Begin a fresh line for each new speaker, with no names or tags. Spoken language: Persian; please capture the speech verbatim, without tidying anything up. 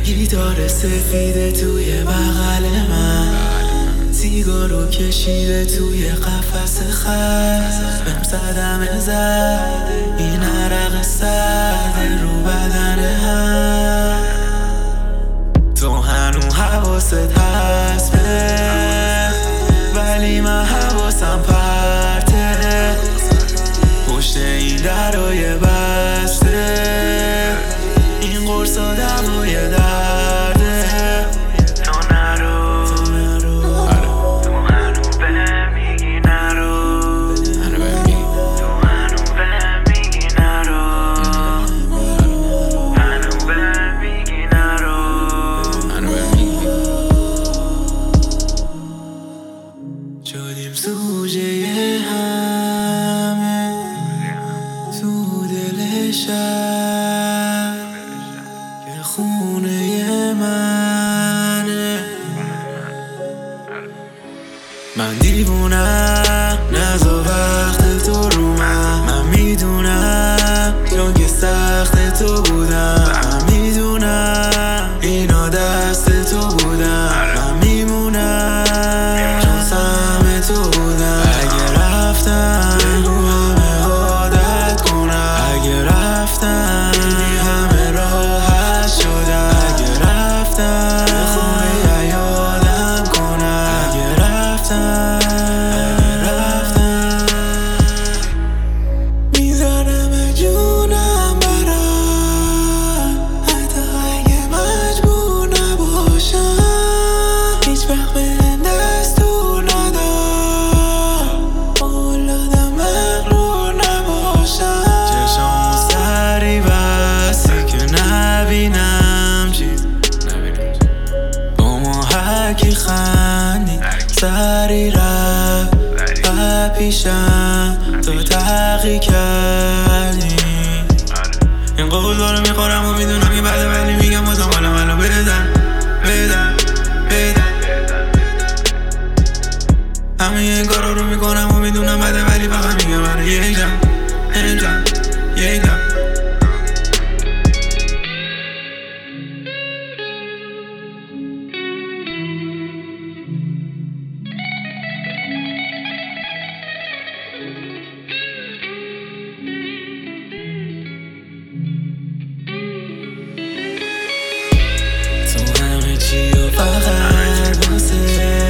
گیتار سفیده توی بغل من، سیگارو کشیده توی قفس خز، بهم صدمه زد این عرق سرد رو بدن هم. تو هنو حواست هست به، ولی من حواسم پرته، پشت این درای بسته این قرصا دوای درده. تو نرو تو هنو بهم میگی نرو، تو هنو بهم میگی نرو، هنو بهم میگی نرو. شدیم سوژه همه تو دل شب که خونه منه. من دیوونم نزا وقت تو رو من، من میدونم چون که سخت تو بودم، من میدونم اینا دست تو بودم، من میمونم چون سهم تو بودم. اگه رفتم بگو همه عادت کنم، اگه رفتم دیدی همه راحت شدم، اگه رفتم به خونه یادم کنم، اگه رفتم اگه رفتم میذارم جونم برات، حتی اگه مجبور نباشم، هیچ وقت بهم دستور ندار، اولادم مغرور نباشم. چشامو سری بستی که نبینم چیز، با ما هرکی خندی سری رفت و پیشم تو تحقیق کردی. این قول رو میخورم و میدونم این بده، ولی میگم بازم حالا منو بدن بدن بدن. همه این کارا رو میکنم و میدونم بده، ولی فقط میگم منو یک جم یک جم یک جم. تو همه چی و فقط واسه